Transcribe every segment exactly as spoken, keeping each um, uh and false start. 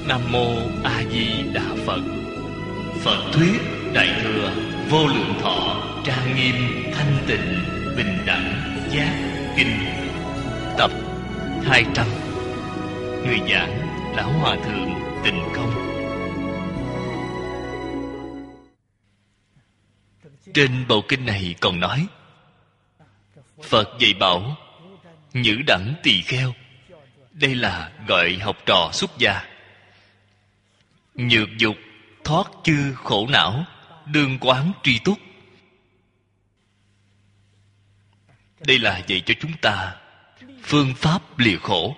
Nam Mô A Di Đà Phật. Phật thuyết Đại Thừa Vô Lượng Thọ Trang Nghiêm Thanh Tịnh Bình Đẳng Giác Kinh, tập hai trăm. Người giảng Lão Hòa Thượng Tịnh Không. Trên bộ kinh này còn nói, Phật dạy bảo nhữ đẳng tỳ kheo, đây là gọi học trò xuất gia. Nhược dục thoát chư khổ não, đương quán tri túc. Đây là dạy cho chúng ta phương pháp lìa khổ.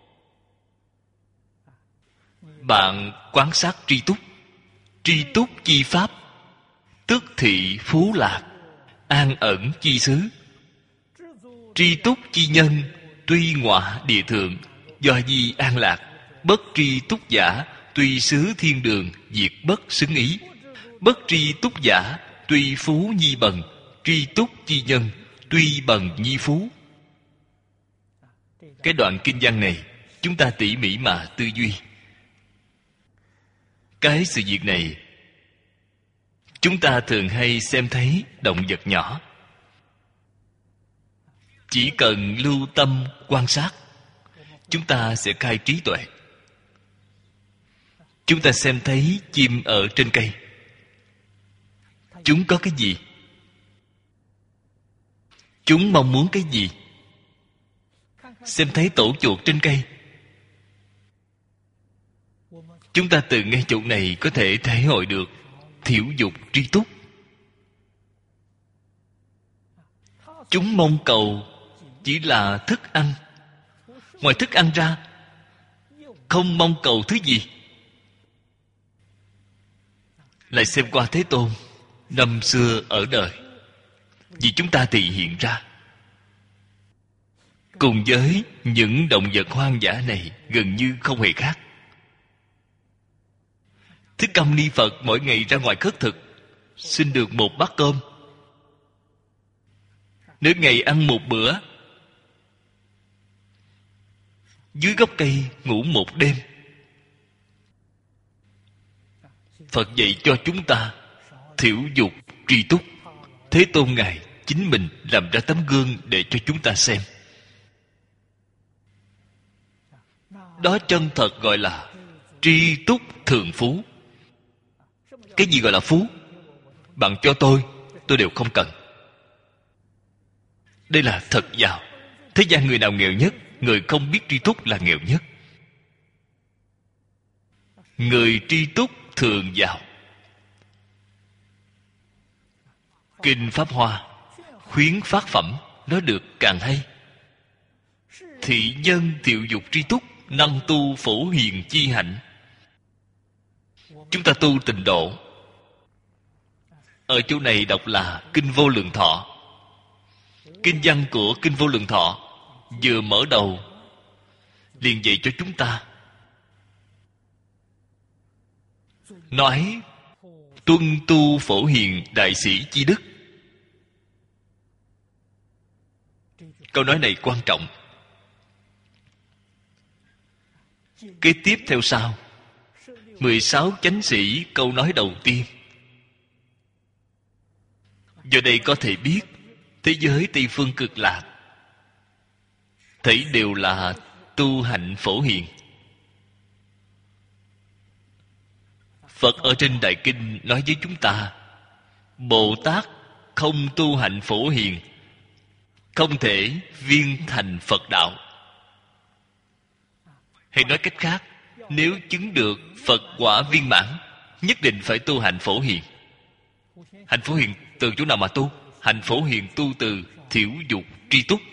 Bạn quán sát tri túc. Tri túc chi pháp, tức thị phú lạc, an ẩn chi xứ. Tri túc chi nhân, tuy ngọa địa thượng, do di an lạc. Bất tri túc giả, tuy xứ thiên đường, diệt bất xứng ý. Bất tri túc giả, tuy phú nhi bần. Tri túc chi nhân, tuy bần nhi phú. Cái đoạn kinh văn này chúng ta tỉ mỉ mà tư duy. Cái sự việc này chúng ta thường hay xem thấy động vật nhỏ. Chỉ cần lưu tâm quan sát, chúng ta sẽ khai trí tuệ. Chúng ta xem thấy chim ở trên cây, chúng có cái gì? Chúng mong muốn cái gì? Xem thấy tổ chuột trên cây, chúng ta từ ngay chỗ này có thể thể hội được thiểu dục tri túc. Chúng mong cầu chỉ là thức ăn. Ngoài thức ăn ra, không mong cầu thứ gì. Lại xem qua Thế Tôn năm xưa ở đời, vì chúng ta thì hiện ra, cùng với những động vật hoang dã này gần như không hề khác. Thích Ca Mâu Ni Phật mỗi ngày ra ngoài khất thực, xin được một bát cơm. Nếu ngày ăn một bữa, dưới gốc cây ngủ một đêm. Phật dạy cho chúng ta thiểu dục tri túc. Thế Tôn Ngài chính mình làm ra tấm gương để cho chúng ta xem. Đó chân thật gọi là tri túc thường phú. Cái gì gọi là phú? Bạn cho tôi, tôi đều không cần. Đây là thật giàu. Thế gian người nào nghèo nhất? Người không biết tri túc là nghèo nhất. Người tri túc thường giàu. Kinh Pháp Hoa khuyến phát phẩm nói được càng hay. Thị nhân thiểu dục tri túc, năng tu phổ hiền chi hạnh. Chúng ta tu tịnh độ. Ở chỗ này đọc là Kinh Vô Lượng Thọ. Kinh văn của Kinh Vô Lượng Thọ vừa mở đầu liền dạy cho chúng ta nói tuân tu phổ hiền đại sĩ chi đức. Câu nói này quan trọng. Kế tiếp theo sau, mười sáu chánh sĩ câu nói đầu tiên. Giờ đây có thể biết thế giới Tây Phương Cực Lạc thấy đều là tu hạnh phổ hiền. Phật ở trên Đại Kinh nói với chúng ta, Bồ Tát không tu hạnh phổ hiền, không thể viên thành Phật đạo. Hay nói cách khác, nếu chứng được Phật quả viên mãn, nhất định phải tu hạnh phổ hiền. Hạnh phổ hiền từ chỗ nào mà tu? Hạnh phổ hiền tu từ thiểu dục tri túc.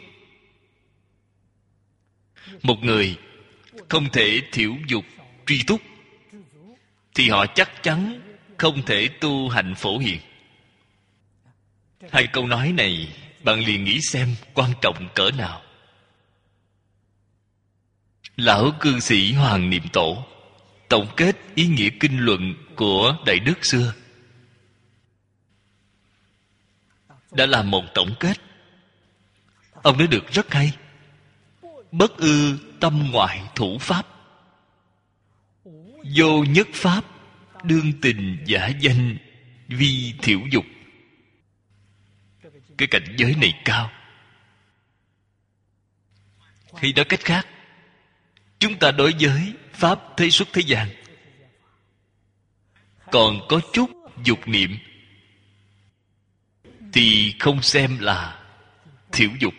Một người không thể thiểu dục tri túc thì họ chắc chắn không thể tu hạnh phổ hiền. Hai câu nói này bạn liền nghĩ xem quan trọng cỡ nào. Lão cư sĩ Hoàng Niệm Tổ tổng kết ý nghĩa kinh luận của Đại Đức xưa, đã là một tổng kết. Ông nói được rất hay. Bất ư tâm ngoại thủ pháp, Vô nhất pháp, đương tình giả danh, vi thiểu dục. Cái cảnh giới này cao. Hay nói cách khác, chúng ta đối với pháp thế xuất thế gian còn có chút dục niệm thì không xem là thiểu dục.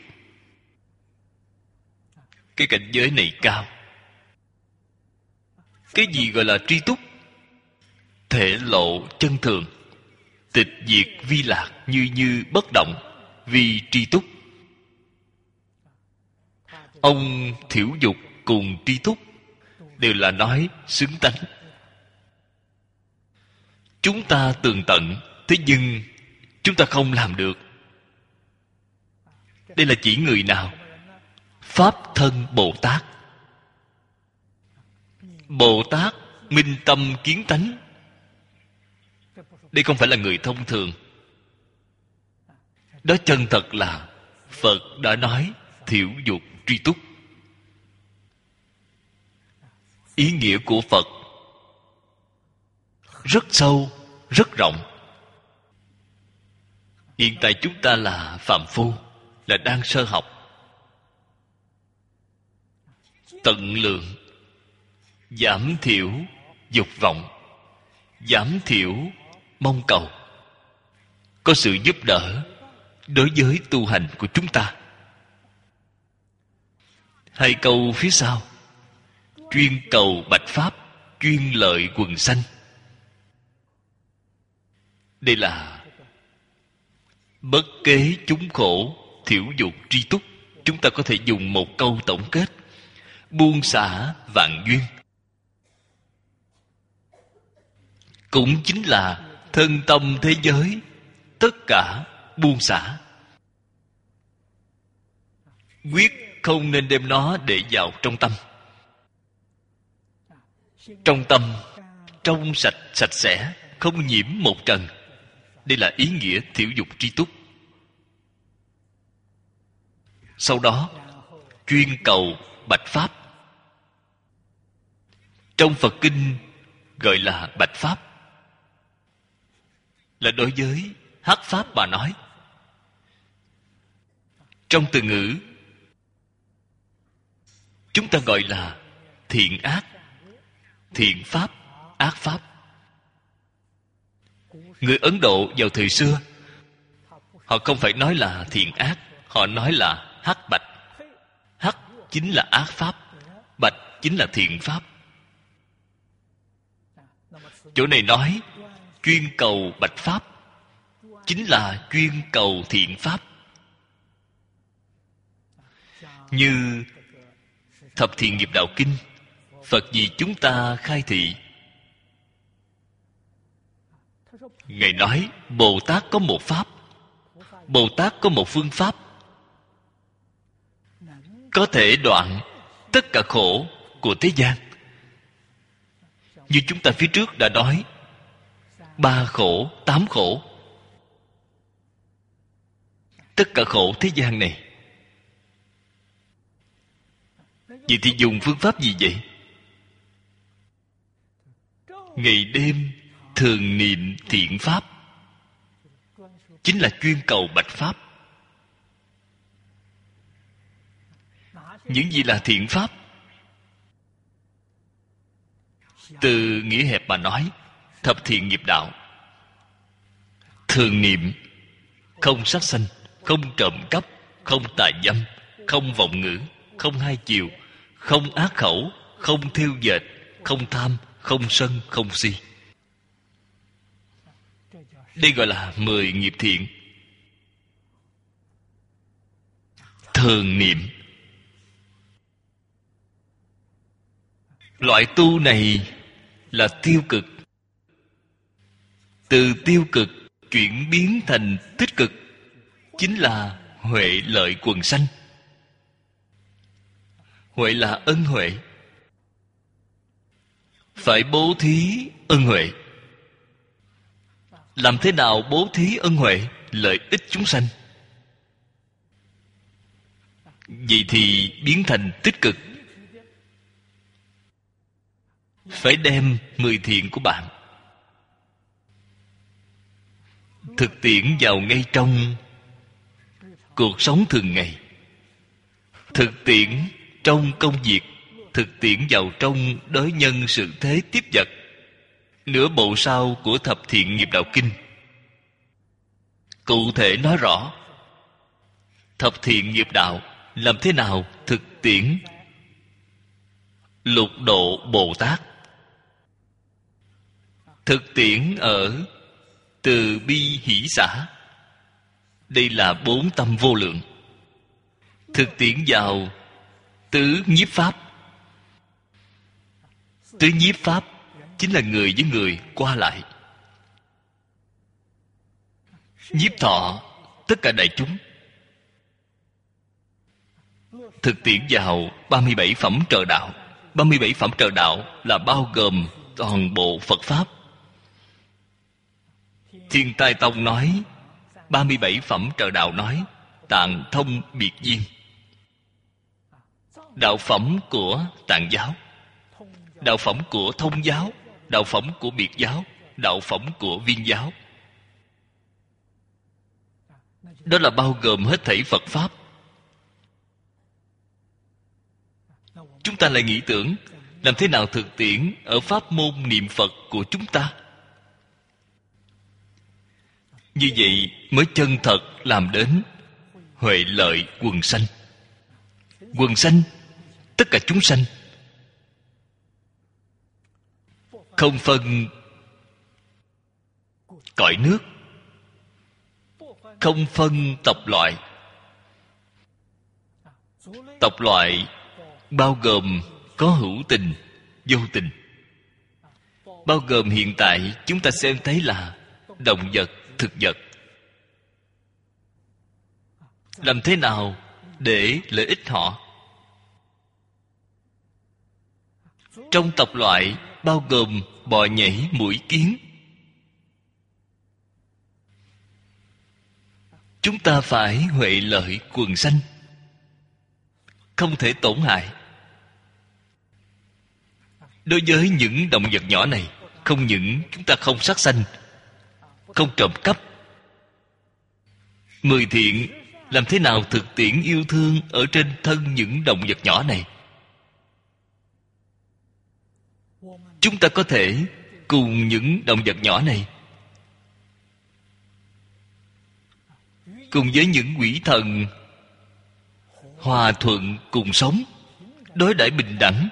Cái cảnh giới này cao. Cái gì gọi là tri túc? Thể lộ chân thường, tịch diệt vi lạc, như như bất động, vì tri túc. Ông thiểu dục cùng tri túc đều là nói xứng tánh. Chúng ta tường tận, thế nhưng chúng ta không làm được. Đây là chỉ người nào? Pháp thân Bồ Tát. Bồ Tát minh tâm kiến tánh. Đây không phải là người thông thường. Đó chân thật là Phật đã nói thiểu dục tri túc. Ý nghĩa của Phật rất sâu, rất rộng. Hiện tại chúng ta là phàm phu, là đang sơ học. Tận lượng giảm thiểu dục vọng, giảm thiểu mong cầu, có sự giúp đỡ đối với tu hành của chúng ta. Hai câu phía sau: chuyên cầu bạch pháp, chuyên lợi quần sanh. Đây là bất kế chúng khổ, thiểu dục tri túc. Chúng ta có thể dùng một câu tổng kết: buông xả vạn duyên. Cũng chính là thân tâm thế giới tất cả buông xả. Quyết không nên đem nó để vào trong tâm. Trong tâm trong sạch, sạch sẽ, không nhiễm một trần. Đây là ý nghĩa thiểu dục tri túc. Sau đó chuyên cầu bạch pháp. Trong Phật kinh gọi là bạch pháp, là đối với hắc pháp mà nói. Trong từ ngữ chúng ta gọi là thiện ác, thiện pháp, ác pháp. Người Ấn Độ vào thời xưa, họ không phải nói là thiện ác, họ nói là hắc bạch. Hắc chính là ác pháp, bạch chính là thiện pháp. Chỗ này nói chuyên cầu bạch pháp, chính là chuyên cầu thiện pháp. Như Thập Thiện Nghiệp Đạo Kinh, Phật vì chúng ta khai thị. Ngài nói Bồ Tát có một pháp, Bồ Tát có một phương pháp, có thể đoạn tất cả khổ của thế gian. Như chúng ta phía trước đã nói, ba khổ, tám khổ. Tất cả khổ thế gian này. Vậy thì dùng phương pháp gì vậy? Ngày đêm thường niệm thiện pháp, chính là chuyên cầu bạch pháp. Những gì là thiện pháp? Từ nghĩa hẹp mà nói, thập thiện nghiệp đạo. Thường niệm không sát sanh, không trộm cắp, không tà dâm, không vọng ngữ, không hai chiều, không ác khẩu, không thêu dệt, không tham, không sân, không si. Đây gọi là mười nghiệp thiện. Thường niệm. Loại tu này là tiêu cực. Từ tiêu cực chuyển biến thành tích cực, chính là huệ lợi quần sanh. Huệ là ân huệ, phải bố thí ân huệ. Làm thế nào bố thí ân huệ? Lợi ích chúng sanh. Vậy thì biến thành tích cực. phải đem mười thiện của bạn thực tiễn vào ngay trong cuộc sống thường ngày, thực tiễn trong công việc, thực tiễn vào trong đối nhân sự thế tiếp vật. Nửa bộ sau của Thập Thiện Nghiệp Đạo Kinh cụ thể nói rõ thập thiện nghiệp đạo làm thế nào thực tiễn lục độ Bồ Tát, thực tiễn ở từ bi hỷ xả. Đây là bốn tâm vô lượng. Thực tiễn vào tứ nhiếp pháp. Tứ nhiếp pháp chính là người với người qua lại. Nhiếp thọ tất cả đại chúng. Thực tiễn vào ba mươi bảy phẩm trợ đạo. ba mươi bảy phẩm trợ đạo là bao gồm toàn bộ Phật Pháp. Thiên Tai Tông nói ba mươi bảy phẩm trợ đạo nói Tạng Thông Biệt Viên. Đạo phẩm của Tạng giáo, đạo phẩm của Thông giáo, đạo phẩm của Biệt giáo, đạo phẩm của Viên giáo. Đó là bao gồm hết thảy Phật Pháp. Chúng ta lại nghĩ tưởng làm thế nào thực tiễn ở pháp môn niệm Phật của chúng ta. Như vậy mới chân thật làm đến huệ lợi quần sanh. Quần sanh, tất cả chúng sanh, không phân cõi nước, không phân tộc loại. Tộc loại bao gồm có hữu tình, vô tình. Bao gồm hiện tại chúng ta xem thấy là động vật, thực vật. Làm thế nào để lợi ích họ? Trong tộc loại bao gồm bò nhảy, muỗi kiến. Chúng ta phải huệ lợi quần sanh, không thể tổn hại. Đối với những động vật nhỏ này, không những chúng ta không sát sanh, không trộm cắp. Mười thiện làm thế nào thực tiễn yêu thương ở trên thân những động vật nhỏ này? Chúng ta có thể cùng những động vật nhỏ này, cùng với những quỷ thần hòa thuận cùng sống, đối đãi bình đẳng.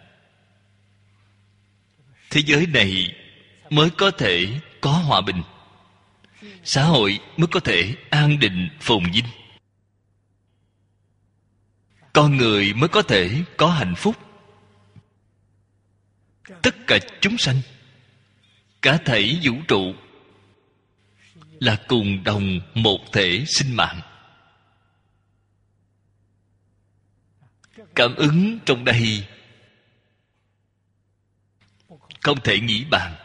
Thế giới này mới có thể có hòa bình, xã hội mới có thể an định phồn vinh, con người mới có thể có hạnh phúc. Tất cả chúng sanh, cả thảy vũ trụ là cùng đồng một thể sinh mạng. Cảm ứng trong đây không thể nghĩ bàn.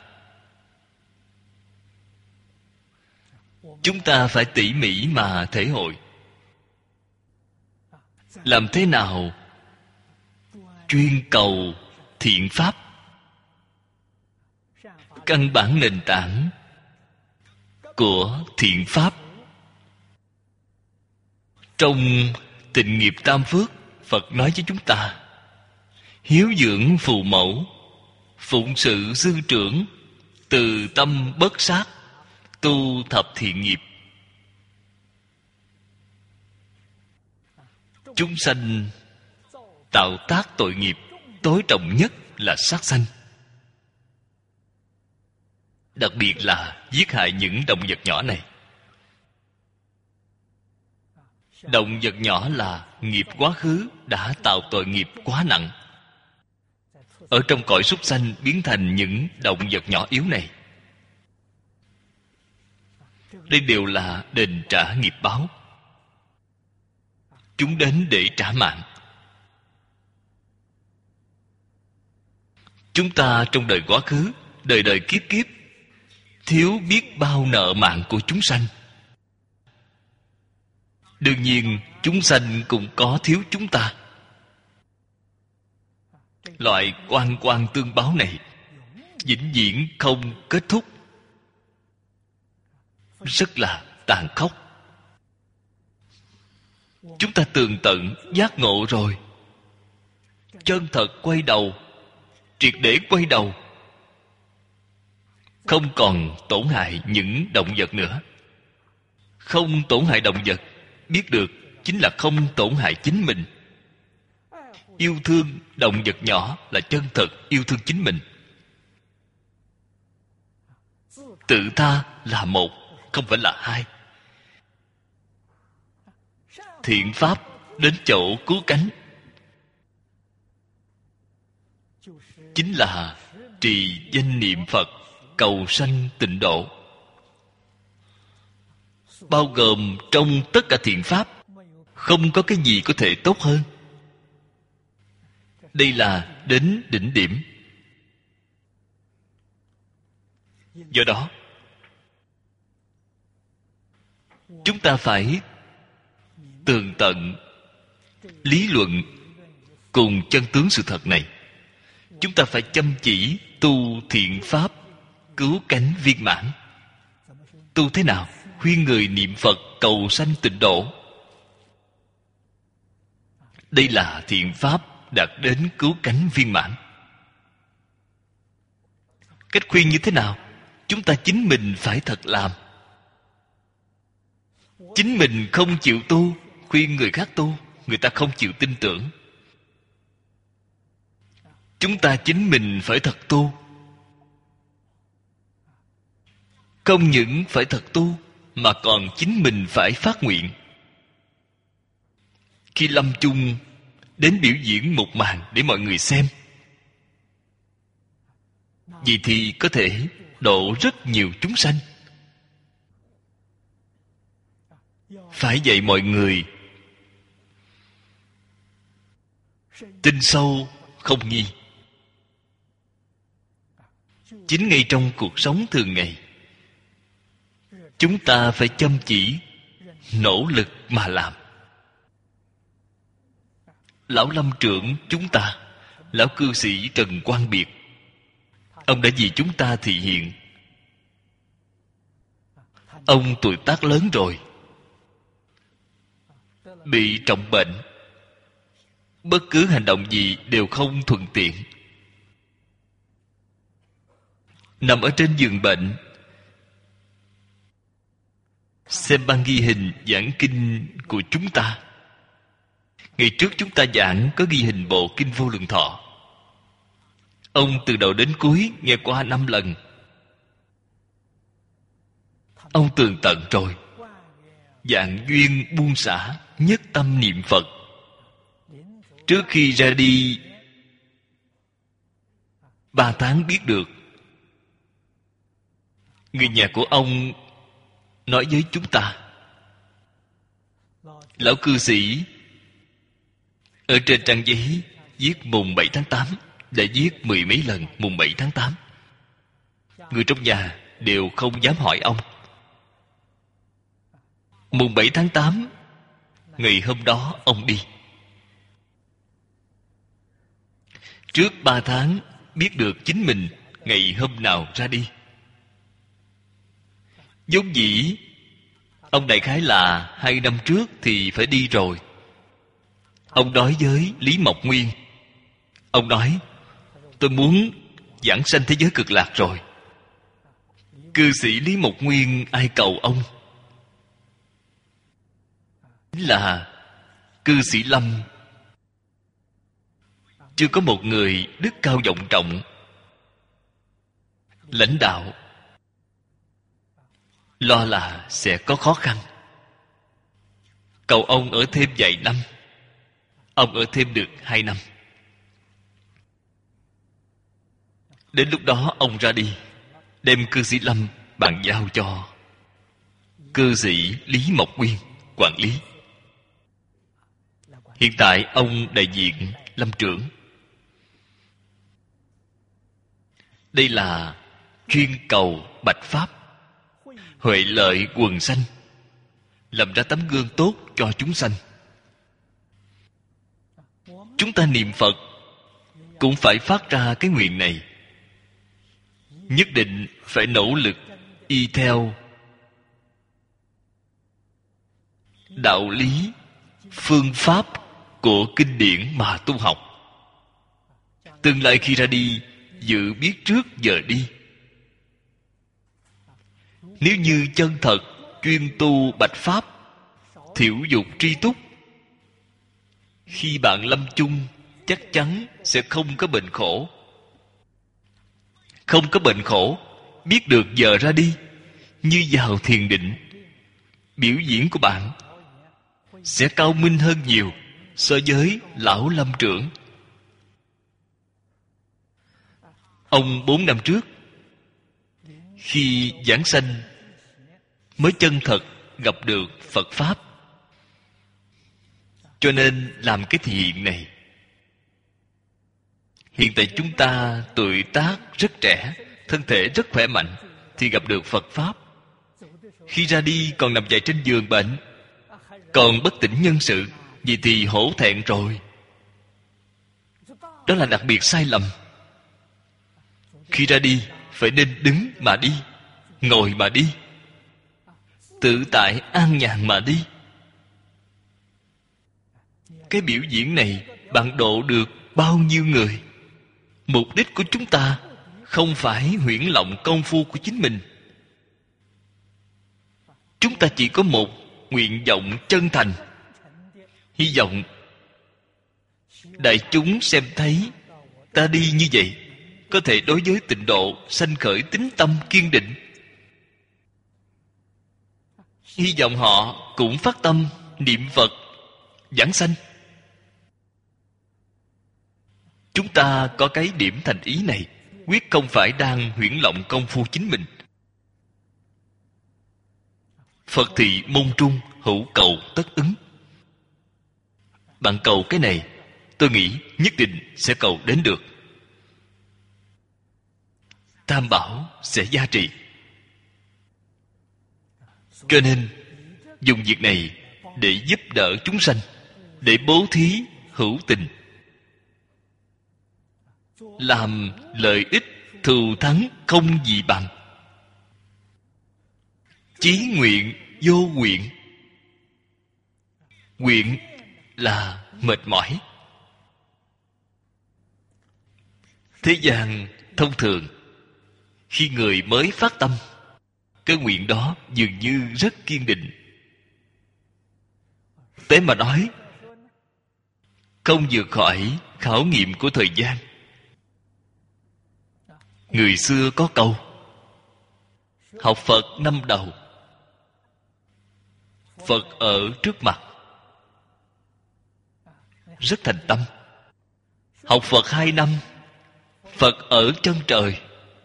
Chúng ta phải tỉ mỉ mà thể hội. Làm thế nào chuyên cầu thiện pháp, căn bản nền tảng của thiện pháp. Trong Tịnh Nghiệp Tam Phước, Phật nói với chúng ta: hiếu dưỡng phụ mẫu, phụng sự sư trưởng, từ tâm bất sát, tu thập thiện nghiệp. Chúng sanh tạo tác tội nghiệp tối trọng nhất là sát sanh, đặc biệt là giết hại những động vật nhỏ này. Động vật nhỏ là nghiệp quá khứ đã tạo tội nghiệp quá nặng, ở trong cõi súc sanh biến thành những động vật nhỏ yếu này. Đây đều là đền trả nghiệp báo. Chúng đến để trả mạng. Chúng ta trong đời quá khứ, đời đời kiếp kiếp thiếu biết bao nợ mạng của chúng sanh. Đương nhiên chúng sanh cũng có thiếu chúng ta. Loại oan oan tương báo này vĩnh viễn không kết thúc, rất là tàn khốc. Chúng ta tường tận giác ngộ rồi, chân thật quay đầu, triệt để quay đầu, không còn tổn hại những động vật nữa. Không tổn hại động vật, biết được chính là không tổn hại chính mình. Yêu thương động vật nhỏ là chân thật yêu thương chính mình. Tự tha là một, không phải là hai. Thiện pháp đến chỗ cứu cánh, chính là trì danh niệm Phật, cầu sanh tịnh độ. Bao gồm trong tất cả thiện pháp, không có cái gì có thể tốt hơn. Đây là đến đỉnh điểm. Do đó, chúng ta phải tường tận lý luận cùng chân tướng sự thật này. Chúng ta phải chăm chỉ tu thiện pháp, cứu cánh viên mãn. Tu thế nào? Khuyên người niệm Phật cầu sanh tịnh độ. Đây là thiện pháp đạt đến cứu cánh viên mãn. Cách khuyên như thế nào? Chúng ta chính mình phải thật làm. Chính mình không chịu tu, khuyên người khác tu, người ta không chịu tin tưởng. Chúng ta chính mình phải thật tu. Không những phải thật tu, mà còn chính mình phải phát nguyện. Khi lâm chung đến biểu diễn một màn để mọi người xem, vì thì có thể độ rất nhiều chúng sanh. Phải dạy mọi người tin sâu không nghi. Chính ngay trong cuộc sống thường ngày, chúng ta phải chăm chỉ nỗ lực mà làm. Lão lâm trưởng chúng ta, lão cư sĩ Trần Quang Biệt, ông đã vì chúng ta thị hiện. Ông tuổi tác lớn rồi, bị trọng bệnh, bất cứ hành động gì đều không thuận tiện. Nằm ở trên giường bệnh, xem băng ghi hình giảng kinh của chúng ta. Ngày trước chúng ta giảng có ghi hình bộ Kinh Vô Lượng Thọ. Ông từ đầu đến cuối nghe qua năm lần. Ông tường tận rồi. Vạn duyên buông xả, nhất tâm niệm Phật. Trước khi ra đi ba tháng biết được. Người nhà của ông nói với chúng ta, lão cư sĩ ở trên trang giấy viết mùng bảy tháng tám, đã viết mười mấy lần mùng bảy tháng tám. Người trong nhà đều không dám hỏi ông. Mùng bảy tháng tám, ngày hôm đó ông đi. Trước ba tháng biết được chính mình ngày hôm nào ra đi. Vốn dĩ ông đại khái là hai năm trước thì phải đi rồi. Ông nói với Lý Mộc Nguyên, ông nói, tôi muốn giảng sanh thế giới cực lạc rồi. Cư sĩ Lý Mộc Nguyên ai cầu ông? Chính là cư sĩ Lâm. Chưa có một người đức cao vọng trọng, lãnh đạo, lo là sẽ có khó khăn. Cầu ông ở thêm vài năm. Ông ở thêm được hai năm. Đến lúc đó ông ra đi, đem cư sĩ Lâm bàn giao cho cư sĩ Lý Mộc Nguyên quản lý. Hiện tại ông đại diện Lâm trưởng. Đây là chuyên cầu bạch pháp, huệ lợi quần sanh, làm ra tấm gương tốt cho chúng sanh. Chúng ta niệm Phật cũng phải phát ra cái nguyện này. nhất định phải nỗ lực y theo đạo lý, phương pháp của kinh điển mà tu học. Tương lai khi ra đi, dự biết trước giờ đi. Nếu như chân thật chuyên tu bạch pháp, thiểu dục tri túc, khi bạn lâm chung chắc chắn sẽ không có bệnh khổ. Không có bệnh khổ, biết được giờ ra đi, như vào thiền định. Biểu diễn của bạn sẽ cao minh hơn nhiều so với lão lâm trưởng. Ông bốn năm trước, khi giảng sanh, mới chân thật gặp được Phật Pháp, cho nên làm cái thị hiện này. Hiện tại chúng ta tuổi tác rất trẻ, thân thể rất khỏe mạnh, thì gặp được Phật Pháp. Khi ra đi còn nằm dài trên giường bệnh, còn bất tỉnh nhân sự, vậy thì hổ thẹn rồi. Đó là đặc biệt sai lầm. Khi ra đi phải nên đứng mà đi, ngồi mà đi, tự tại an nhàn mà đi. Cái biểu diễn này bạn độ được bao nhiêu người? Mục đích của chúng ta không phải huyễn lộng công phu của chính mình. Chúng ta chỉ có một nguyện vọng chân thành, hy vọng đại chúng xem thấy ta đi như vậy, có thể đối với tịnh độ sanh khởi tín tâm kiên định. Hy vọng họ cũng phát tâm niệm Phật giảng sanh. Chúng ta có cái điểm thành ý này, quyết không phải đang huyễn lộng công phu chính mình. Phật thị môn trung, hữu cầu tất ứng. Bạn cầu cái này, tôi nghĩ nhất định sẽ cầu đến được. Tam bảo sẽ gia trì. Cho nên dùng việc này để giúp đỡ chúng sanh, để bố thí hữu tình, làm lợi ích thù thắng không gì bằng. Chí nguyện vô nguyện. Nguyện là mệt mỏi. Thế gian thông thường, khi người mới phát tâm, cái nguyện đó dường như rất kiên định. Tế mà nói, không vượt khỏi khảo nghiệm của thời gian. Người xưa có câu: học Phật năm đầu, Phật ở trước mặt. Rất thành tâm. Học Phật hai năm, Phật ở chân trời.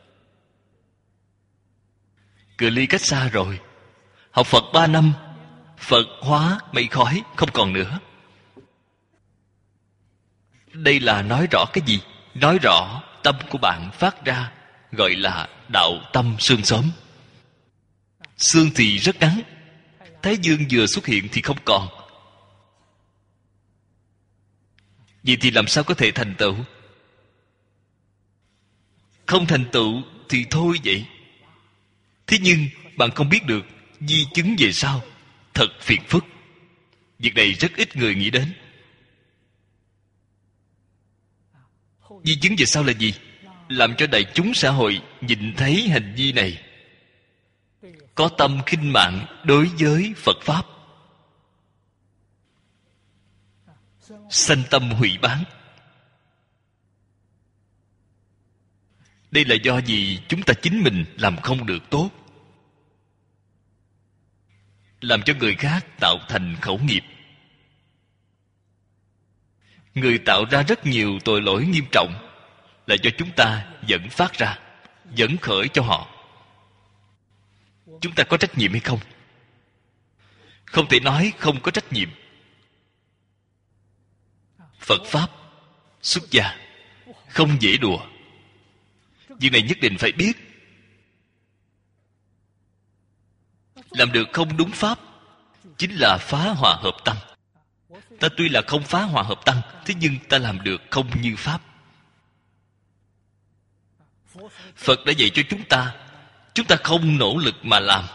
Cự ly cách xa rồi. Học Phật ba năm, Phật hóa mây khói không còn nữa. Đây là nói rõ cái gì? Nói rõ tâm của bạn phát ra, gọi là đạo tâm sương sớm. Sương thì rất ngắn, Thái dương vừa xuất hiện thì không còn. Vậy thì làm sao có thể thành tựu? Không thành tựu thì thôi vậy. Thế nhưng bạn không biết được di chứng về sau, thật phiền phức. Việc này rất ít người nghĩ đến. Di chứng về sau là gì? Làm cho đại chúng xã hội nhìn thấy hành vi này, có tâm khinh mạng đối với Phật Pháp, sanh tâm hủy bán. Đây là do gì? Chúng ta chính mình làm không được tốt, làm cho người khác tạo thành khẩu nghiệp. Người tạo ra rất nhiều tội lỗi nghiêm trọng là do chúng ta dẫn phát ra, dẫn khởi cho họ. Chúng ta có trách nhiệm hay không? Không thể nói không có trách nhiệm. Phật Pháp xuất gia không dễ đùa. Việc này nhất định phải biết. Làm được không đúng pháp chính là phá hòa hợp tăng. Ta tuy là không phá hòa hợp tăng, thế nhưng ta làm được không như pháp. Phật đã dạy cho chúng ta, chúng ta không nỗ lực mà làm,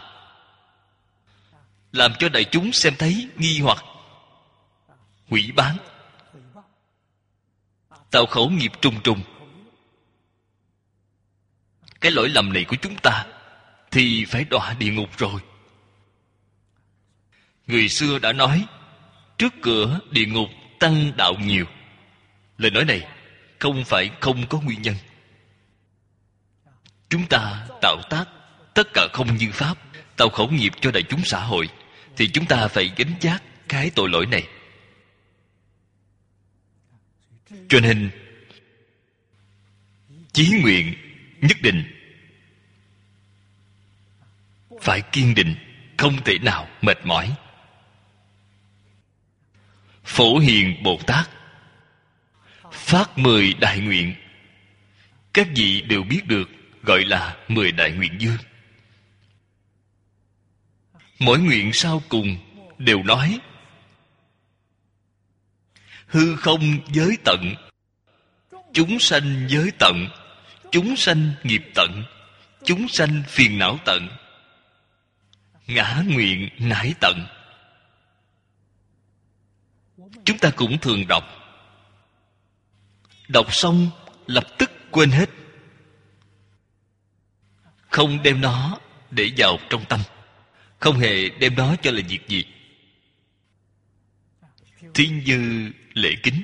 làm cho đại chúng xem thấy nghi hoặc, hủy bán, tạo khẩu nghiệp trùng trùng. Cái lỗi lầm này của chúng ta thì phải đọa địa ngục rồi. Người xưa đã nói, trước cửa địa ngục tăng đạo nhiều. Lời nói này không phải không có nguyên nhân. Chúng ta tạo tác tất cả không như pháp, tạo khẩu nghiệp cho đại chúng xã hội, thì chúng ta phải gánh vác cái tội lỗi này. Cho nên chí nguyện nhất định phải kiên định, không thể nào mệt mỏi. Phổ Hiền Bồ Tát phát mười đại nguyện, các vị đều biết được, gọi là mười đại nguyện dương. Mỗi nguyện sau cùng đều nói hư không giới tận, chúng sanh giới tận, chúng sanh nghiệp tận, chúng sanh phiền não tận, ngã nguyện nải tận. Chúng ta cũng thường đọc, đọc xong lập tức quên hết, không đem nó để vào trong tâm, không hề đem nó cho là việc gì. Thí như lễ kính: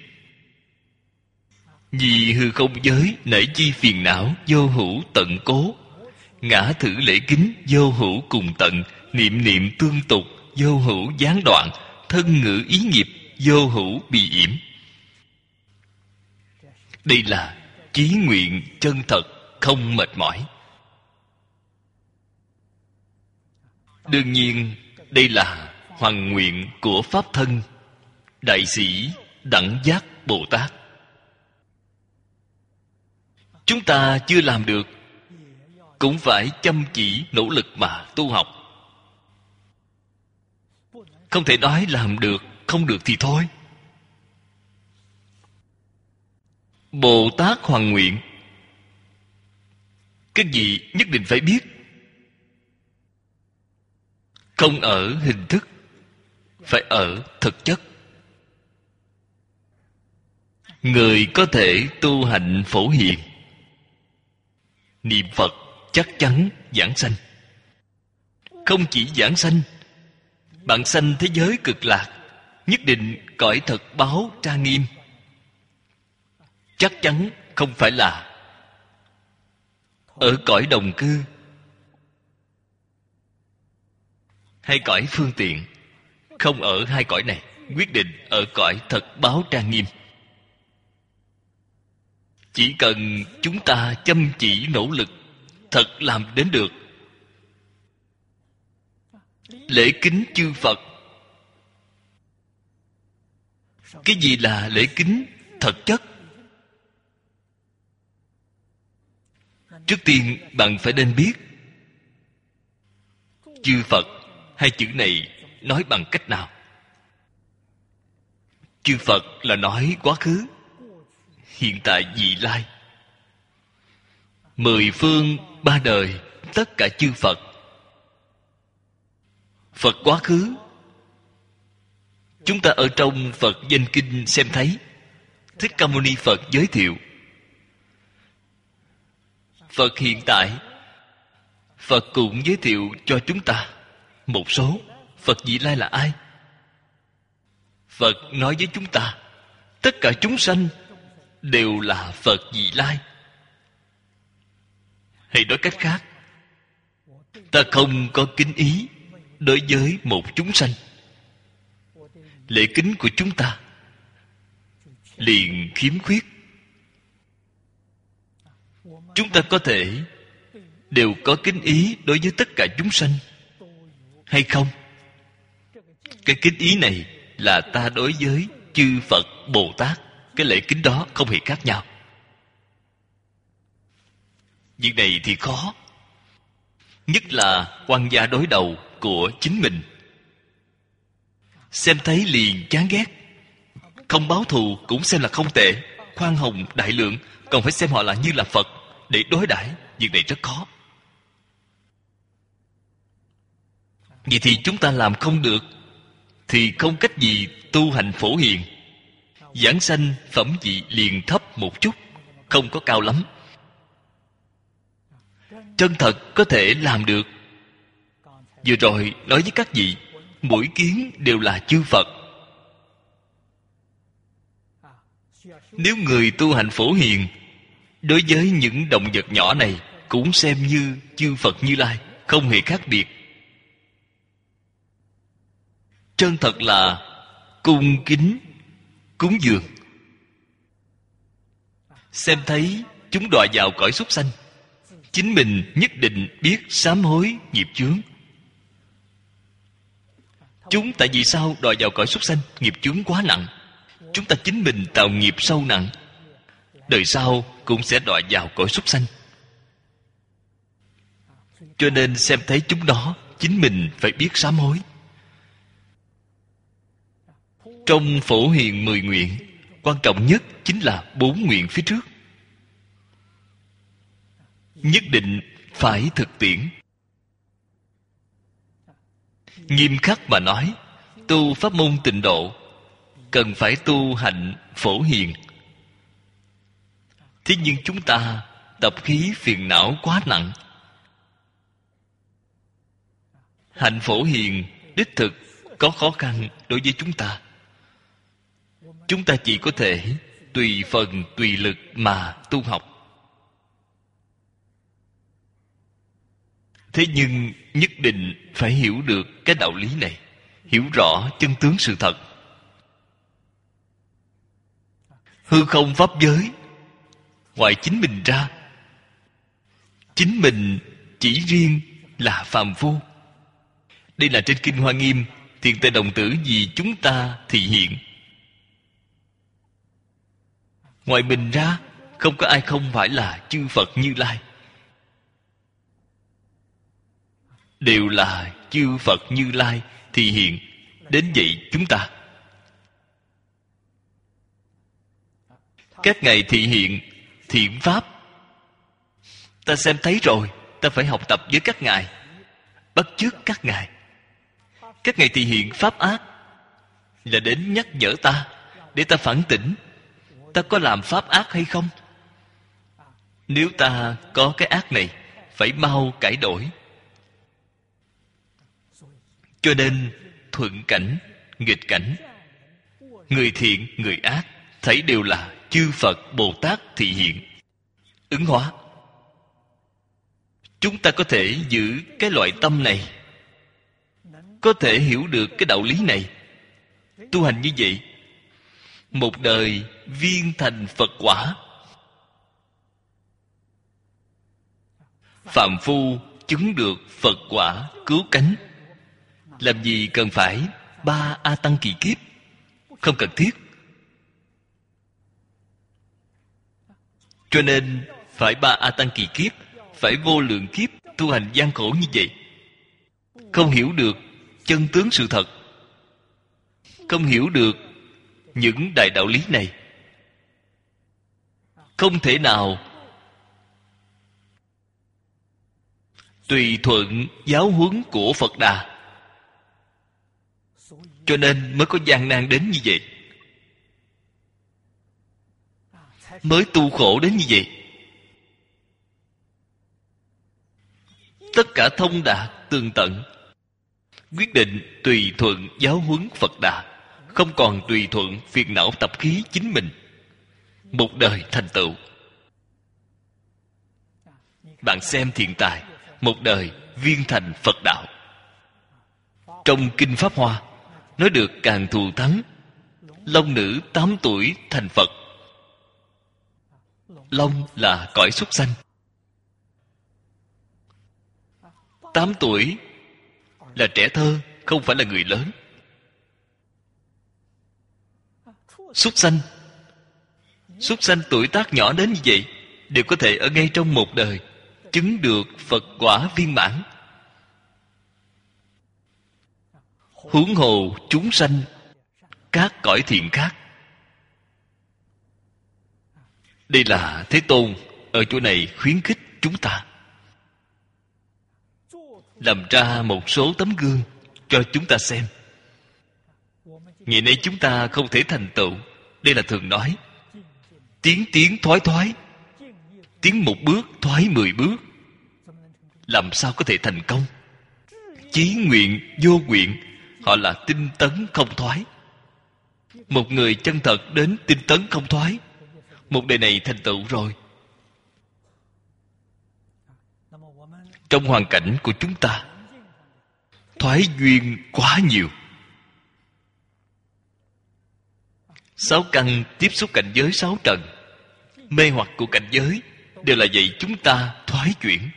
vì hư không giới nảy chi phiền não vô hữu tận cố, ngã thử lễ kính vô hữu cùng tận, niệm niệm tương tục vô hữu gián đoạn, thân ngữ ý nghiệp vô hữu bị yểm. Đây là chí nguyện chân thật, không mệt mỏi. Đương nhiên đây là hoằng nguyện của Pháp Thân Đại sĩ Đẳng Giác Bồ Tát. Chúng ta chưa làm được, cũng phải chăm chỉ nỗ lực mà tu học. Không thể nói làm được, không được thì thôi. Bồ Tát hoằng nguyện, cái gì nhất định phải biết. Không ở hình thức, phải ở thực chất. Người có thể tu hạnh phổ hiền, niệm Phật chắc chắn giảng sanh. Không chỉ giảng sanh, bạn sanh thế giới cực lạc, nhất định cõi thật báo trang nghiêm. Chắc chắn không phải là ở cõi đồng cư hay cõi phương tiện. Không ở hai cõi này, quyết định ở cõi thật báo trang nghiêm. Chỉ cần chúng ta chăm chỉ nỗ lực, thật làm đến được. Lễ kính chư Phật. Cái gì là lễ kính thật chất? Trước tiên bạn phải nên biết chư Phật hai chữ này nói bằng cách nào. Chư Phật là nói quá khứ, hiện tại, vị lai. Mười phương ba đời tất cả chư Phật. Phật quá khứ, chúng ta ở trong Phật Danh Kinh xem thấy Thích Ca Mâu Ni Phật giới thiệu. Phật hiện tại, Phật cũng giới thiệu cho chúng ta một số. Phật vị lai là ai? Phật nói với chúng ta tất cả chúng sanh đều là Phật vị lai. Hay nói cách khác, ta không có kính ý đối với một chúng sanh. Lễ kính của chúng ta liền khiếm khuyết. Chúng ta có thể đều có kính ý đối với tất cả chúng sanh hay không? Cái kính ý này là ta đối với chư Phật Bồ Tát. Cái lễ kính đó không hề khác nhau. Việc này thì khó, nhất là quan gia đối đầu của chính mình. Xem thấy liền chán ghét, không báo thù cũng xem là không tệ, khoan hồng đại lượng, còn phải xem họ là như là Phật, để đối đãi việc này rất khó. Vậy thì chúng ta làm không được, thì không cách gì tu hành phổ hiền. Giảng sanh phẩm vị liền thấp một chút, không có cao lắm. Chân thật có thể làm được. Vừa rồi nói với các vị, mỗi kiến đều là chư Phật. Nếu người tu hành phổ hiền, đối với những động vật nhỏ này cũng xem như chư Phật Như Lai, không hề khác biệt. Chân thật là cung kính cúng dường. Xem thấy chúng đọa vào cõi súc sanh, chính mình nhất định biết sám hối nghiệp chướng. Chúng tại vì sao đọa vào cõi súc sanh? Nghiệp chướng quá nặng. Chúng ta chính mình tạo nghiệp sâu nặng, đời sau cũng sẽ đọa vào cõi súc sanh. Cho nên xem thấy chúng đó, chính mình phải biết sám hối. Trong phổ hiền mười nguyện, quan trọng nhất chính là bốn nguyện phía trước. Nhất định phải thực tiễn. Nghiêm khắc mà nói, tu pháp môn tịnh độ cần phải tu hạnh phổ hiền. Thế nhưng chúng ta tập khí phiền não quá nặng. Hạnh phổ hiền đích thực có khó khăn đối với chúng ta. Chúng ta chỉ có thể tùy phần tùy lực mà tu học. Thế nhưng nhất định phải hiểu được cái đạo lý này, hiểu rõ chân tướng sự thật. Hư không pháp giới, ngoài chính mình ra, chính mình chỉ riêng là phàm phu. Đây là trên Kinh Hoa Nghiêm, Thiện Tề Đồng Tử vì chúng ta thị hiện. Ngoài mình ra, không có ai không phải là chư Phật Như Lai. Đều là chư Phật Như Lai thị hiện đến vậy chúng ta. Các ngài thị hiện thiện pháp, ta xem thấy rồi, ta phải học tập với các ngài, bắt chước các ngài. Các ngài thị hiện pháp ác là đến nhắc nhở ta, để ta phản tỉnh, ta có làm pháp ác hay không. Nếu ta có cái ác này, phải mau cải đổi. Cho nên thuận cảnh, nghịch cảnh, người thiện, người ác, thấy đều là chư Phật Bồ Tát thị hiện, ứng hóa. Chúng ta có thể giữ cái loại tâm này, có thể hiểu được cái đạo lý này, tu hành như vậy, một đời viên thành Phật quả. Phàm phu chứng được Phật quả cứu cánh, làm gì cần phải ba A Tăng kỳ kiếp? Không cần thiết. Cho nên phải ba A Tăng kỳ kiếp, phải vô lượng kiếp tu hành gian khổ như vậy. Không hiểu được chân tướng sự thật, không hiểu được những đại đạo lý này, không thể nào tùy thuận giáo huấn của Phật Đà. Cho nên mới có gian nan đến như vậy, mới tu khổ đến như vậy. Tất cả thông đạt tường tận, quyết định tùy thuận giáo huấn Phật Đà, không còn tùy thuận phiền não tập khí chính mình. Một đời thành tựu. Bạn xem Thiện Tài, một đời viên thành Phật đạo. Trong Kinh Pháp Hoa nói được càng thù thắng. Long nữ tám tuổi thành Phật. Long là cõi súc sanh. Tám tuổi là trẻ thơ, không phải là người lớn. Súc sanh Súc sanh tuổi tác nhỏ đến như vậy, đều có thể ở ngay trong một đời chứng được Phật quả viên mãn. Huống hồ chúng sanh các cõi thiện khác. Đây là Thế Tôn ở chỗ này khuyến khích chúng ta làm ra một số tấm gương cho chúng ta xem. Ngày nay chúng ta không thể thành tựu. Đây là thường nói tiến tiến thoái thoái, tiến một bước thoái mười bước. Làm sao có thể thành công? Chí nguyện vô nguyện, họ là tinh tấn không thoái. Một người chân thật đến tinh tấn không thoái, một đời này thành tựu rồi. Trong hoàn cảnh của chúng ta, thoái duyên quá nhiều. Sáu căn tiếp xúc cảnh giới sáu trần, mê hoặc của cảnh giới đều là dạy chúng ta thoái chuyển.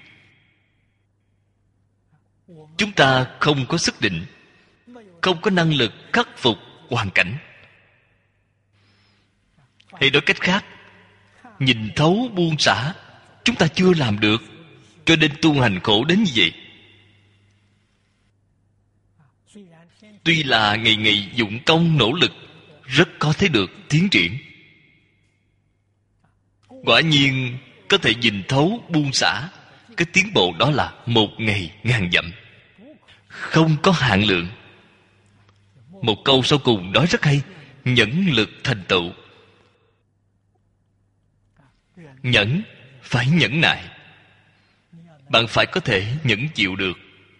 Chúng ta không có sức định, không có năng lực khắc phục hoàn cảnh. Hay nói cách khác, nhìn thấu buông xả chúng ta chưa làm được, cho nên tu hành khổ đến như vậy. Tuy là ngày ngày dụng công nỗ lực, rất có thấy được tiến triển. Quả nhiên có thể nhìn thấu buông xả, cái tiến bộ đó là một ngày ngàn dặm, không có hạn lượng. Một câu sau cùng nói rất hay: nhẫn lực thành tựu. Nhẫn phải nhẫn nại, bạn phải có thể nhẫn chịu được.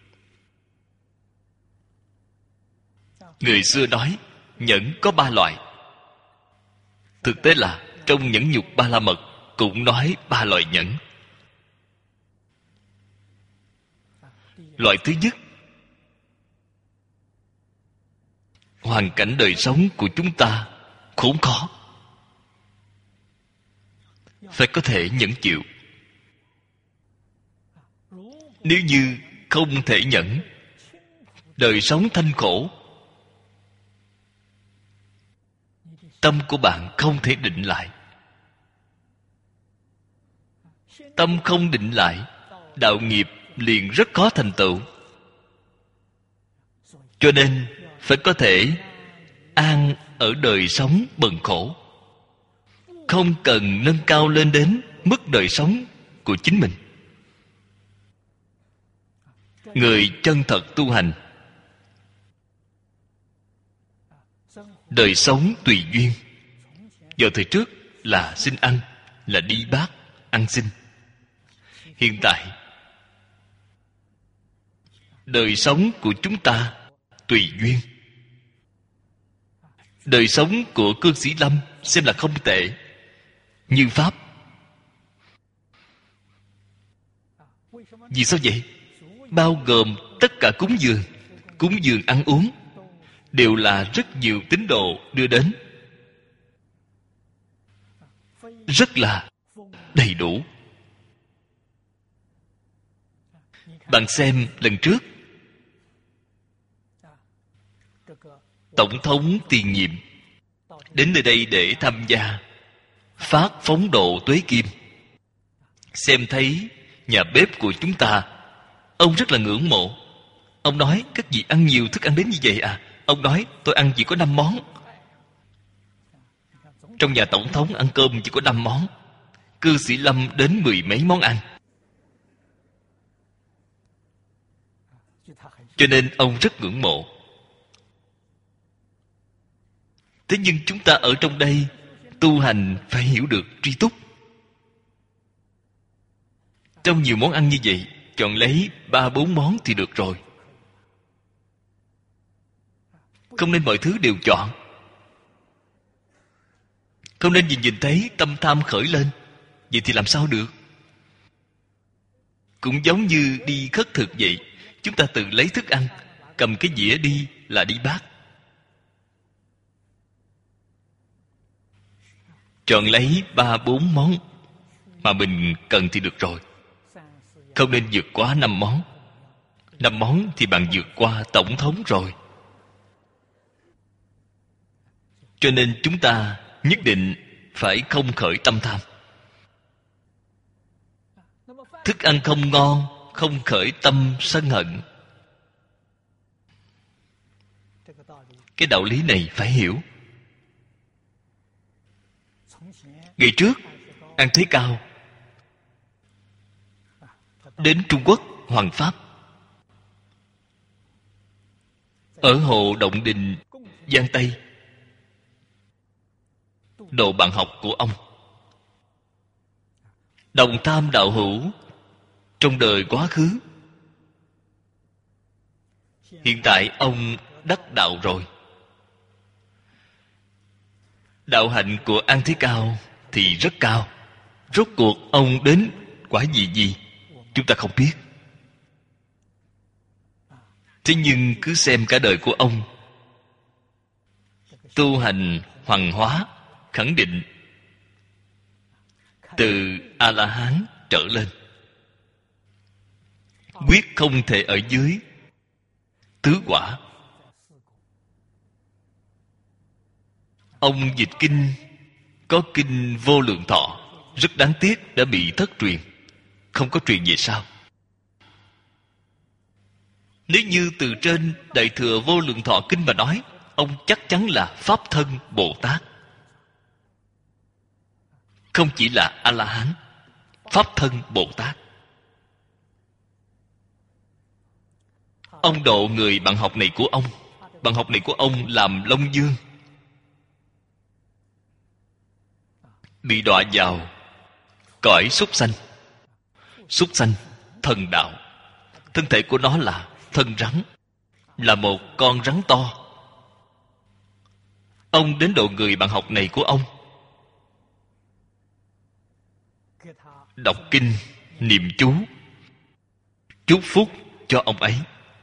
Người xưa nói nhẫn có ba loại. Thực tế là trong nhẫn nhục ba la mật cũng nói ba loại nhẫn. Loại thứ nhất, hoàn cảnh đời sống của chúng ta khốn khó, phải có thể nhẫn chịu. Nếu như không thể nhẫn, đời sống thanh khổ, tâm của bạn không thể định lại. Tâm không định lại, đạo nghiệp liền rất khó thành tựu. Cho nên phải có thể an ở đời sống bần khổ, không cần nâng cao lên đến mức đời sống của chính mình. Người chân thật tu hành, đời sống tùy duyên. Vào thời trước là xin ăn, là đi bát ăn xin. Hiện tại đời sống của chúng ta tùy duyên. Đời sống của cư sĩ Lâm xem là không tệ. Như Pháp. Vì sao vậy? Bao gồm tất cả cúng dường. Cúng dường ăn uống đều là rất nhiều tín đồ đưa đến, rất là đầy đủ. Bạn xem lần trước tổng thống tiền nhiệm đến nơi đây để tham gia phát phóng độ tuế kim. Xem thấy nhà bếp của chúng ta, ông rất là ngưỡng mộ. Ông nói: các vị ăn nhiều thức ăn đến như vậy à? Ông nói: tôi ăn chỉ có năm món. Trong nhà tổng thống ăn cơm chỉ có năm món, cư sĩ Lâm đến mười mấy món ăn. Cho nên ông rất ngưỡng mộ. Thế nhưng chúng ta ở trong đây tu hành phải hiểu được tri túc. Trong nhiều món ăn như vậy, chọn lấy ba bốn món thì được rồi. Không nên mọi thứ đều chọn. Không nên nhìn nhìn thấy tâm tham khởi lên. Vậy thì làm sao được? Cũng giống như đi khất thực vậy. Chúng ta tự lấy thức ăn, cầm cái dĩa đi là đi bát. Chọn lấy ba bốn món mà mình cần thì được rồi. Không nên vượt quá năm món. Năm món thì bạn vượt qua tổng thống rồi. Cho nên chúng ta nhất định phải không khởi tâm tham. Thức ăn không ngon, không khởi tâm sân hận. Cái đạo lý này phải hiểu. Ngày trước ăn thấy cao, đến Trung Quốc hoằng pháp. Ở Hồ Động Đình, Giang Tây, độ bạn học của ông. Đồng tham đạo hữu trong đời quá khứ. Hiện tại ông đắc đạo rồi. Đạo hạnh của An Thế Cao thì rất cao. Rốt cuộc ông đến quả vị gì chúng ta không biết. Thế nhưng cứ xem cả đời của ông, tu hành hoằng hóa, khẳng định từ A-la-hán trở lên, quyết không thể ở dưới tứ quả. Ông dịch kinh có kinh Vô Lượng Thọ, rất đáng tiếc đã bị thất truyền, không có truyền về sau. Nếu như từ trên Đại Thừa Vô Lượng Thọ kinh mà nói, ông chắc chắn là Pháp Thân Bồ Tát. Không chỉ là A-la-hán, Pháp Thân Bồ Tát. Ông độ người bạn học này của ông. Bạn học này của ông làm Long Dương, bị đọa vào cõi súc sanh. Súc sanh, thần đạo. Thân thể của nó là thân rắn, là một con rắn to. Ông đến độ người bạn học này của ông, đọc kinh, niệm chú, chúc phúc cho ông ấy.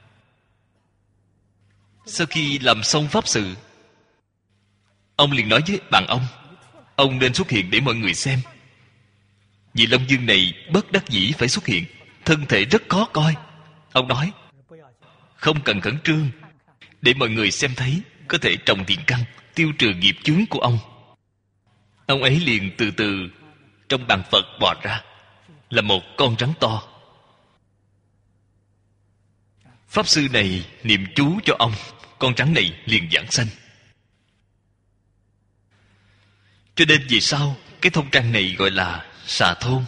Sau khi làm xong pháp sự, ông liền nói với bạn ông, ông nên xuất hiện để mọi người xem. Vị Long Dương này bất đắc dĩ phải xuất hiện, thân thể rất khó coi. Ông nói, không cần khẩn trương, để mọi người xem thấy, có thể trồng thiện căn, tiêu trừ nghiệp chướng của ông. Ông ấy liền từ từ trong bàn Phật bò ra, là một con rắn to. Pháp sư này niệm chú cho ông, con rắn này liền giảng sanh. Cho nên vì sao cái thôn trang này gọi là Xà Thôn?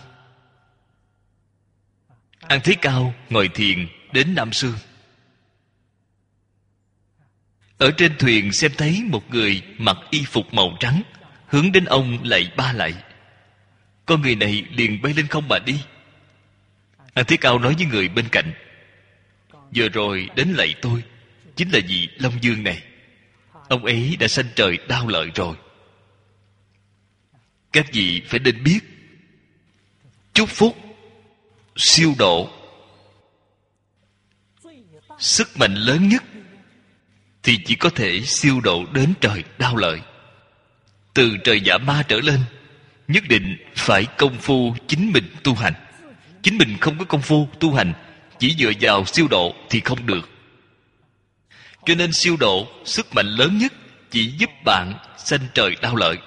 An Thế Cao ngồi thiền đến Nam Sương. Ở trên thuyền xem thấy một người mặc y phục màu trắng, hướng đến ông lạy ba lạy. Con người này liền bay lên không mà đi. An Thế Cao nói với người bên cạnh, vừa rồi đến lạy tôi chính là vị Long Dương này. Ông ấy đã sanh trời đau lợi rồi. Các vị phải nên biết, chúc phúc, siêu độ, sức mạnh lớn nhất thì chỉ có thể siêu độ đến trời đau lợi. Từ trời dạ ma trở lên, nhất định phải công phu chính mình tu hành. Chính mình không có công phu tu hành, chỉ dựa vào siêu độ thì không được. Cho nên siêu độ, sức mạnh lớn nhất chỉ giúp bạn sanh trời đau lợi.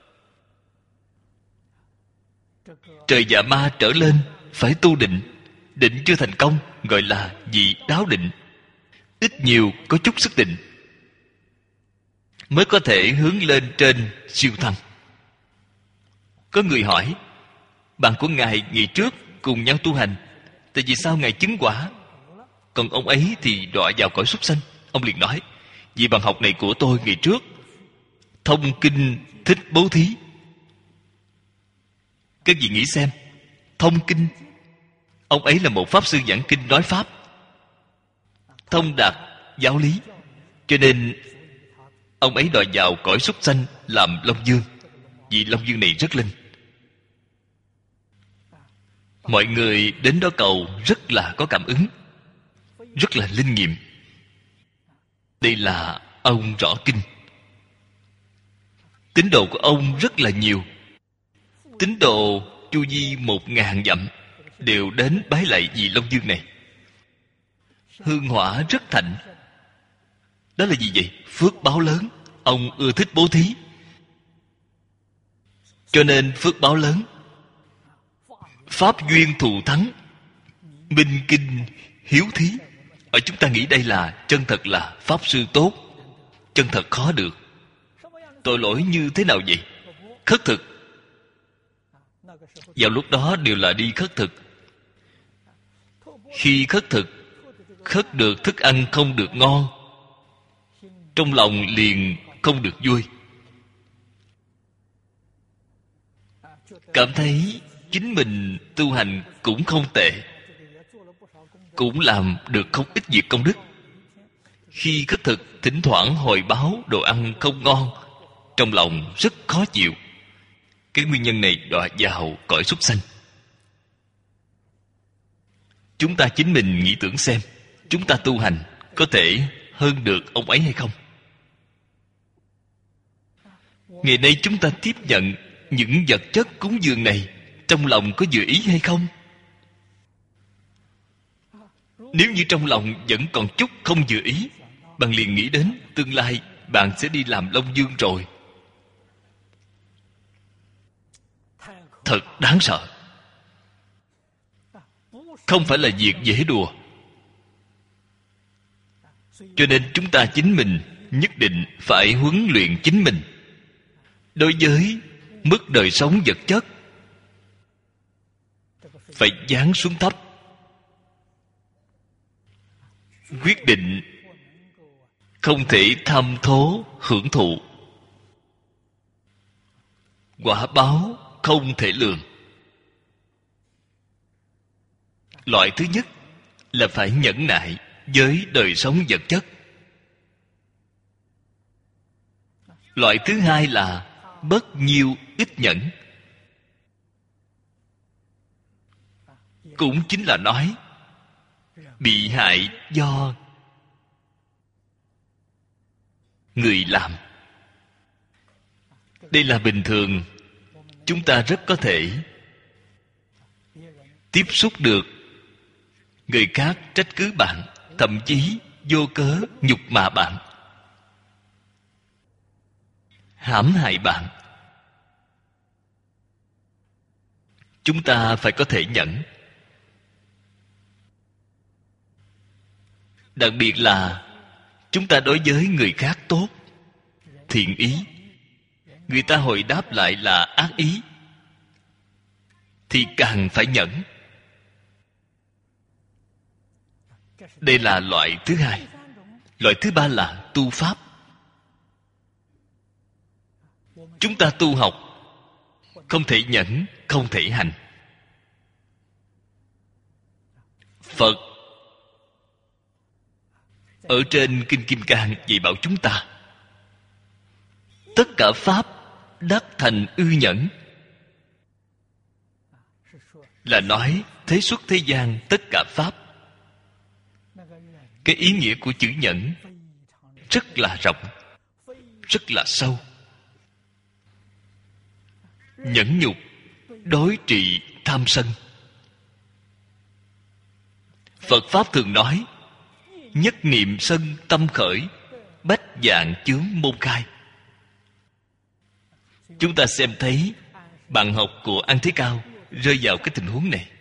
Trời dạ ma trở lên phải tu định. Định chưa thành công gọi là vị đáo định. Ít nhiều có chút sức định mới có thể hướng lên trên siêu thăng. Có người hỏi, bạn của ngài ngày trước cùng nhau tu hành, tại vì sao ngài chứng quả, còn ông ấy thì đọa vào cõi súc sanh? Ông liền nói, vì bạn học này của tôi ngày trước thông kinh thích bố thí. Các vị nghĩ xem, thông kinh, ông ấy là một pháp sư giảng kinh nói pháp, thông đạt giáo lý, cho nên ông ấy đòi vào cõi súc sanh làm Long Dương. Vì Long Dương này rất linh. Mọi người đến đó cầu rất là có cảm ứng, rất là linh nghiệm. Đây là ông rõ kinh. Tín đồ của ông rất là nhiều. Tín đồ chu vi một ngàn dặm đều đến bái lạy vị Long Dương này. Hương hỏa rất thạnh. Đó là gì vậy? Phước báo lớn. Ông ưa thích bố thí, cho nên phước báo lớn. Pháp duyên thù thắng, minh kinh hiếu thí. Ở chúng ta nghĩ đây là chân thật là pháp sư tốt, chân thật khó được. Tội lỗi như thế nào vậy? Khất thực. Vào lúc đó đều là đi khất thực. Khi khất thực, khất được thức ăn không được ngon, trong lòng liền không được vui, cảm thấy chính mình tu hành cũng không tệ, cũng làm được không ít việc công đức. Khi khất thực thỉnh thoảng hồi báo đồ ăn không ngon, trong lòng rất khó chịu. Cái nguyên nhân này đọa vào cõi súc sanh. Chúng ta chính mình nghĩ tưởng xem, chúng ta tu hành có thể hơn được ông ấy hay không? Ngày nay chúng ta tiếp nhận những vật chất cúng dường này, trong lòng có vừa ý hay không? Nếu như trong lòng vẫn còn chút không vừa ý, bạn liền nghĩ đến tương lai bạn sẽ đi làm Long Dương rồi. Thật đáng sợ. Không phải là việc dễ đùa. Cho nên chúng ta chính mình nhất định phải huấn luyện chính mình. Đối với mức đời sống vật chất, phải giáng xuống thấp. Quyết định không thể tham thố hưởng thụ. Quả báo không thể lường. Loại thứ nhất là phải nhẫn nại với đời sống vật chất. Loại thứ hai là bớt nhiêu ít nhẫn. Cũng chính là nói bị hại do người làm. Đây là bình thường. Chúng ta rất có thể tiếp xúc được người khác trách cứ bạn, thậm chí vô cớ nhục mạ bạn, hãm hại bạn. Chúng ta phải có thể nhẫn. Đặc biệt là chúng ta đối với người khác tốt, thiện ý, người ta hồi đáp lại là ác ý, thì càng phải nhẫn. Đây là loại thứ hai. Loại thứ ba là tu pháp. Chúng ta tu học không thể nhẫn, không thể hành. Phật ở trên Kinh Kim Cang dạy bảo chúng ta, tất cả pháp đắc thành ư nhẫn, là nói thế xuất thế gian tất cả pháp. Cái ý nghĩa của chữ nhẫn rất là rộng, rất là sâu. Nhẫn nhục đối trị tham sân. Phật Pháp thường nói nhất niệm sân tâm khởi, bách vạn chướng môn khai. Chúng ta xem thấy bạn học của An Thế Cao rơi vào cái tình huống này.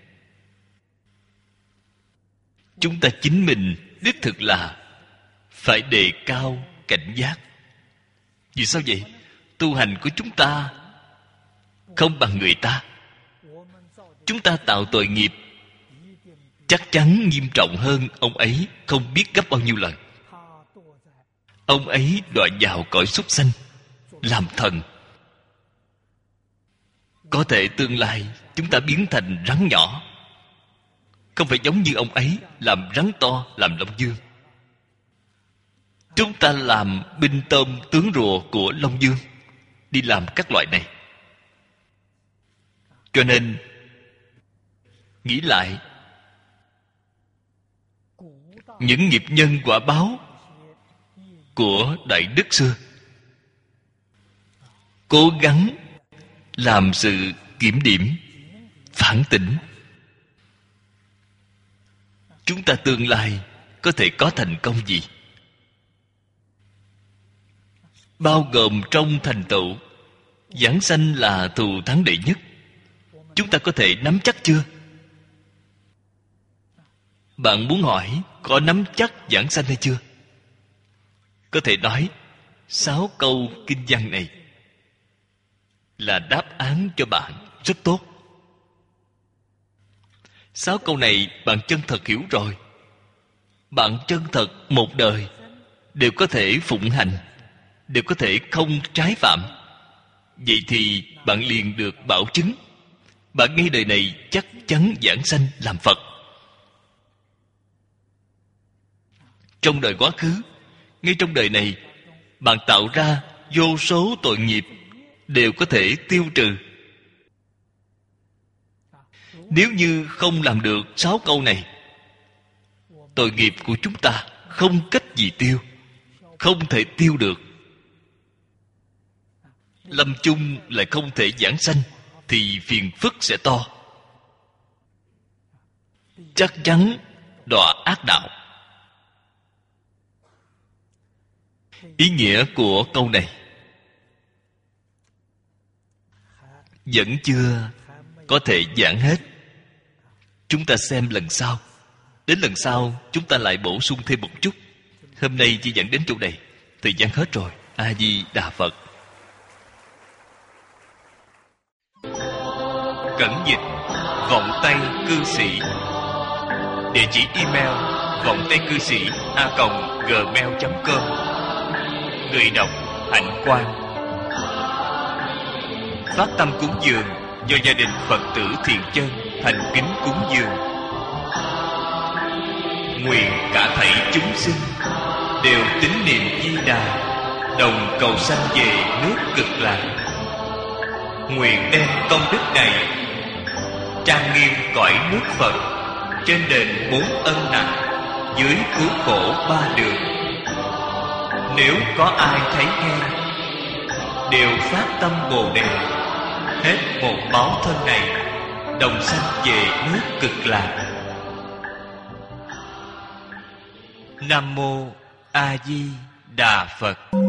Chúng ta chính mình đích thực là phải đề cao cảnh giác. Vì sao vậy? Tu hành của chúng ta không bằng người ta. Chúng ta tạo tội nghiệp chắc chắn nghiêm trọng hơn ông ấy không biết gấp bao nhiêu lần. Ông ấy đọa vào cõi súc sanh, làm thần. Có thể tương lai chúng ta biến thành rắn nhỏ, không phải giống như ông ấy làm rắn to, làm Long Dương. Chúng ta làm binh tôm tướng rùa của Long Dương, đi làm các loại này. Cho nên nghĩ lại, những nghiệp nhân quả báo của Đại Đức xưa, cố gắng làm sự kiểm điểm, phản tỉnh. Chúng ta tương lai có thể có thành công gì? Bao gồm trong thành tựu giảng sanh là thù thắng đệ nhất. Chúng ta có thể nắm chắc chưa? Bạn muốn hỏi có nắm chắc giảng sanh hay chưa? Có thể nói sáu câu kinh văn này là đáp án cho bạn rất tốt. Sáu câu này bạn chân thật hiểu rồi, bạn chân thật một đời đều có thể phụng hành, đều có thể không trái phạm. Vậy thì bạn liền được bảo chứng, bạn ngay đời này chắc chắn vãng sanh làm Phật. Trong đời quá khứ, ngay trong đời này, bạn tạo ra vô số tội nghiệp đều có thể tiêu trừ. Nếu như không làm được sáu câu này, tội nghiệp của chúng ta không cách gì tiêu, không thể tiêu được. Lâm chung lại không thể vãng sanh, thì phiền phức sẽ to, chắc chắn đọa ác đạo. Ý nghĩa của câu này vẫn chưa có thể giảng hết. Chúng ta xem lần sau. Đến lần sau chúng ta lại bổ sung thêm một chút. Hôm nay chỉ giảng đến chỗ này, thời gian hết rồi. A Di Đà Phật. Cẩn dịch Vọng Tây Cư Sĩ. Địa chỉ email vọng tây cư sĩ a còng gmail chấm com. Người đọc Hạnh Quang. Phát tâm cúng dường do gia đình Phật tử Thiện Chân thành kính cúng dường. Nguyện cả thảy chúng sinh đều tín niệm Di Đà, đồng cầu sanh về nước Cực Lạc. Nguyện đem công đức này trang nghiêm cõi nước Phật, trên đền bốn ân nặng, dưới cứu khổ ba đường. Nếu có ai thấy nghe, đều phát tâm Bồ Đề, hết một báo thân này, đồng sanh về nước Cực Lạc. Nam Mô A Di Đà Phật.